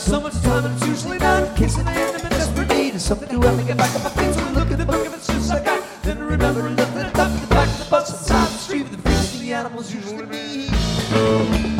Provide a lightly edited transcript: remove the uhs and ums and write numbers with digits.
so much time and it's usually not kissing and I'm in desperate need of something to help me get back on my feet. So I look at the book if it's just like I then I remember nothing at the top of the back of the bus on the side of the street with the freaks and the animals usually meet.